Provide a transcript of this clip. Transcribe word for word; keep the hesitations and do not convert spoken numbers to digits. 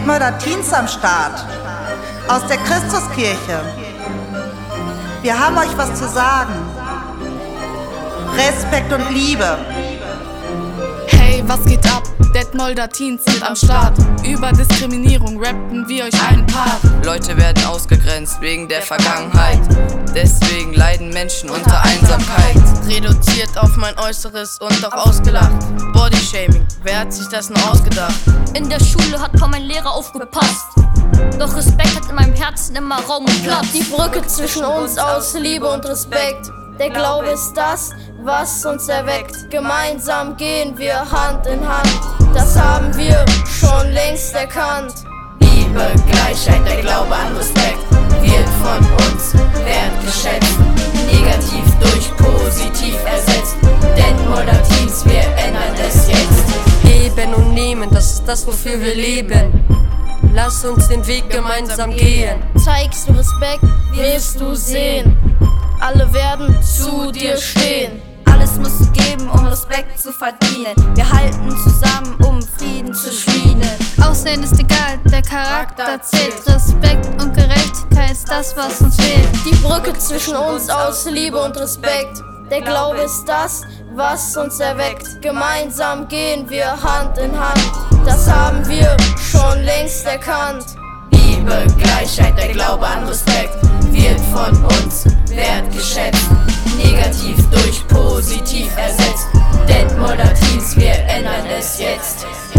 Detmolder Teens am Start. Aus der Christuskirche. Wir haben euch was zu sagen. Respekt und Liebe. Hey, was geht ab? Detmolder Teens sind am Start. Über Diskriminierung rappen wir euch einen Part. Leute werden ausgegrenzt wegen der Vergangenheit. Deswegen leiden Menschen unter Einsamkeit. Reduziert auf mein Äußeres und auch ausgelacht. Bodyshaming, wer hat sich das nur ausgedacht? In der Schule hat kaum ein Lehrer aufgepasst. Doch Respekt hat in meinem Herzen immer Raum und Platz. Die Brücke zwischen uns aus Liebe und Respekt. Der Glaube ist das, was uns erweckt. Gemeinsam gehen wir Hand in Hand. Das haben wir schon längst erkannt. Liebe, Gleichheit, der Glaube an Respekt wird von uns wertgeschätzt. Negativ durch positiv ersetzt. Detmolder Teens, wir ändern es jetzt. Geben und nehmen, das ist das, wofür wir leben. Lass uns den Weg gemeinsam gehen. Zeigst du Respekt, wirst du sehen. Alle werden zu dir stehen. Alles musst du geben, um Respekt zu verdienen. Wir halten zusammen, um Frieden zu schmieden. Aussehen ist egal, der Charakter zählt. Respekt und Gerechtigkeit ist das, was uns fehlt. Die Brücke zwischen uns aus Liebe und Respekt. Der Glaube ist das, was uns erweckt. Gemeinsam gehen wir Hand in Hand. Das haben wir schon längst erkannt. Liebe, Gleichheit, der Glaube an Respekt wird von uns wertgeschätzt. Negativ durch positiv ersetzt. Detmolder Teens, wir ändern es jetzt.